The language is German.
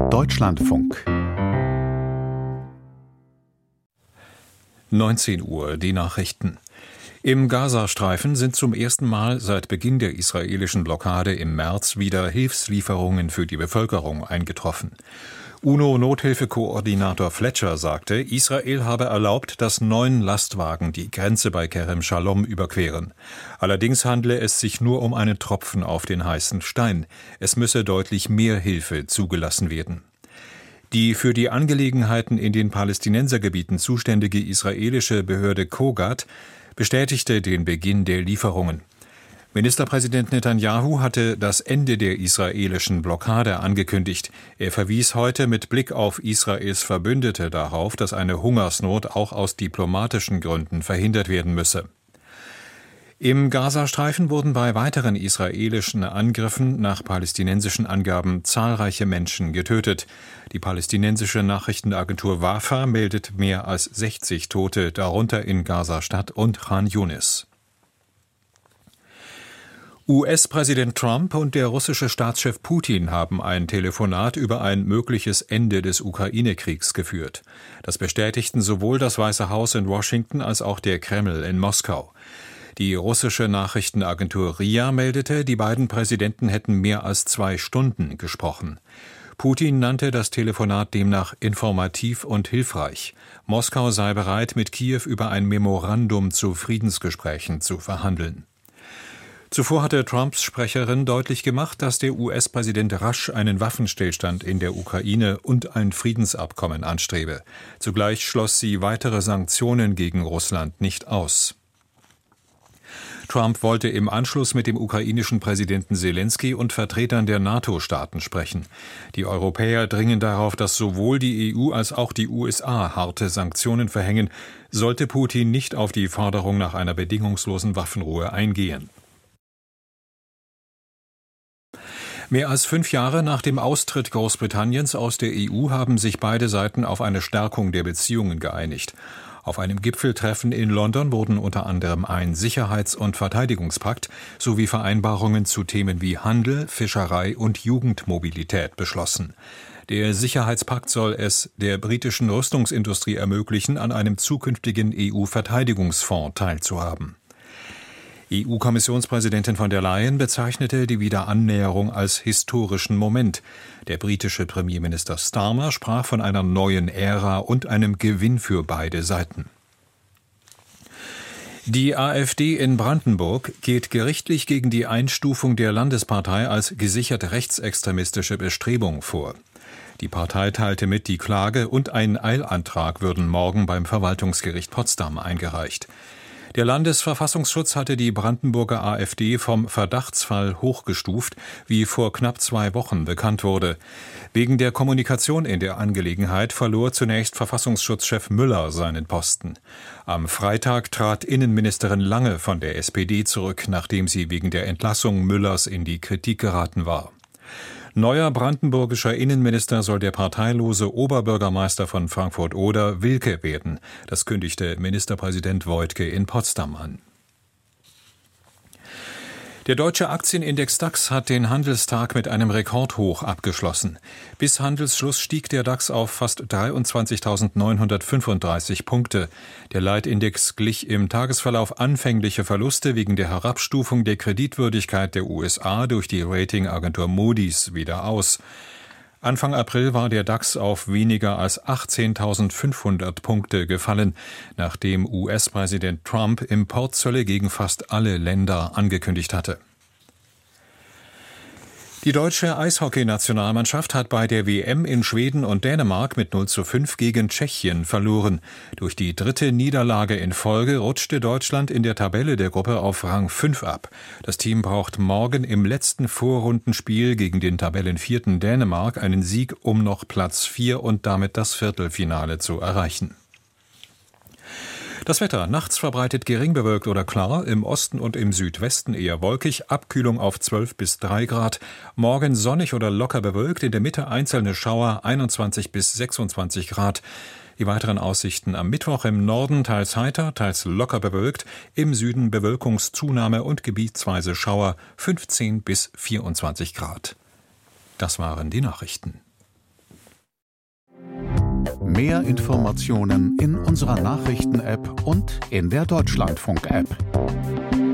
Deutschlandfunk 19 Uhr, die Nachrichten. Im Gazastreifen sind zum ersten Mal seit Beginn der israelischen Blockade im März wieder Hilfslieferungen für die Bevölkerung eingetroffen. UNO-Nothilfekoordinator Fletcher sagte, Israel habe erlaubt, dass 9 Lastwagen die Grenze bei Kerem Shalom überqueren. Allerdings handle es sich nur um einen Tropfen auf den heißen Stein. Es müsse deutlich mehr Hilfe zugelassen werden. Die für die Angelegenheiten in den Palästinensergebieten zuständige israelische Behörde Kogat bestätigte den Beginn der Lieferungen. Ministerpräsident Netanyahu hatte das Ende der israelischen Blockade angekündigt. Er verwies heute mit Blick auf Israels Verbündete darauf, dass eine Hungersnot auch aus diplomatischen Gründen verhindert werden müsse. Im Gazastreifen wurden bei weiteren israelischen Angriffen nach palästinensischen Angaben zahlreiche Menschen getötet. Die palästinensische Nachrichtenagentur Wafa meldet mehr als 60 Tote, darunter in Gaza-Stadt und Khan Yunis. US-Präsident Trump und der russische Staatschef Putin haben ein Telefonat über ein mögliches Ende des Ukraine-Kriegs geführt. Das bestätigten sowohl das Weiße Haus in Washington als auch der Kreml in Moskau. Die russische Nachrichtenagentur RIA meldete, die beiden Präsidenten hätten mehr als 2 Stunden gesprochen. Putin nannte das Telefonat demnach informativ und hilfreich. Moskau sei bereit, mit Kiew über ein Memorandum zu Friedensgesprächen zu verhandeln. Zuvor hatte Trumps Sprecherin deutlich gemacht, dass der US-Präsident rasch einen Waffenstillstand in der Ukraine und ein Friedensabkommen anstrebe. Zugleich schloss sie weitere Sanktionen gegen Russland nicht aus. Trump wollte im Anschluss mit dem ukrainischen Präsidenten Selenskyj und Vertretern der NATO-Staaten sprechen. Die Europäer dringen darauf, dass sowohl die EU als auch die USA harte Sanktionen verhängen, sollte Putin nicht auf die Forderung nach einer bedingungslosen Waffenruhe eingehen. Mehr als 5 Jahre nach dem Austritt Großbritanniens aus der EU haben sich beide Seiten auf eine Stärkung der Beziehungen geeinigt. Auf einem Gipfeltreffen in London wurden unter anderem ein Sicherheits- und Verteidigungspakt sowie Vereinbarungen zu Themen wie Handel, Fischerei und Jugendmobilität beschlossen. Der Sicherheitspakt soll es der britischen Rüstungsindustrie ermöglichen, an einem zukünftigen EU-Verteidigungsfonds teilzuhaben. EU-Kommissionspräsidentin von der Leyen bezeichnete die Wiederannäherung als historischen Moment. Der britische Premierminister Starmer sprach von einer neuen Ära und einem Gewinn für beide Seiten. Die AfD in Brandenburg geht gerichtlich gegen die Einstufung der Landespartei als gesichert rechtsextremistische Bestrebung vor. Die Partei teilte mit, die Klage und ein Eilantrag würden morgen beim Verwaltungsgericht Potsdam eingereicht. Der Landesverfassungsschutz hatte die Brandenburger AfD vom Verdachtsfall hochgestuft, wie vor knapp 2 Wochen bekannt wurde. Wegen der Kommunikation in der Angelegenheit verlor zunächst Verfassungsschutzchef Müller seinen Posten. Am Freitag trat Innenministerin Lange von der SPD zurück, nachdem sie wegen der Entlassung Müllers in die Kritik geraten war. Neuer brandenburgischer Innenminister soll der parteilose Oberbürgermeister von Frankfurt-Oder, Wilke, werden. Das kündigte Ministerpräsident Woidke in Potsdam an. Der deutsche Aktienindex DAX hat den Handelstag mit einem Rekordhoch abgeschlossen. Bis Handelsschluss stieg der DAX auf fast 23.935 Punkte. Der Leitindex glich im Tagesverlauf anfängliche Verluste wegen der Herabstufung der Kreditwürdigkeit der USA durch die Ratingagentur Moody's wieder aus. Anfang April war der DAX auf weniger als 18.500 Punkte gefallen, nachdem US-Präsident Trump Importzölle gegen fast alle Länder angekündigt hatte. Die deutsche Eishockeynationalmannschaft hat bei der WM in Schweden und Dänemark mit 0:5 gegen Tschechien verloren. Durch die 3. Niederlage in Folge rutschte Deutschland in der Tabelle der Gruppe auf Rang 5 ab. Das Team braucht morgen im letzten Vorrundenspiel gegen den Tabellenvierten Dänemark einen Sieg, um noch Platz 4 und damit das Viertelfinale zu erreichen. Das Wetter: nachts verbreitet gering bewölkt oder klar, im Osten und im Südwesten eher wolkig, Abkühlung auf 12 bis 3 Grad. Morgen sonnig oder locker bewölkt, in der Mitte einzelne Schauer, 21 bis 26 Grad. Die weiteren Aussichten: am Mittwoch im Norden teils heiter, teils locker bewölkt, im Süden Bewölkungszunahme und gebietsweise Schauer, 15 bis 24 Grad. Das waren die Nachrichten. Mehr Informationen in unserer Nachrichten-App und in der Deutschlandfunk-App.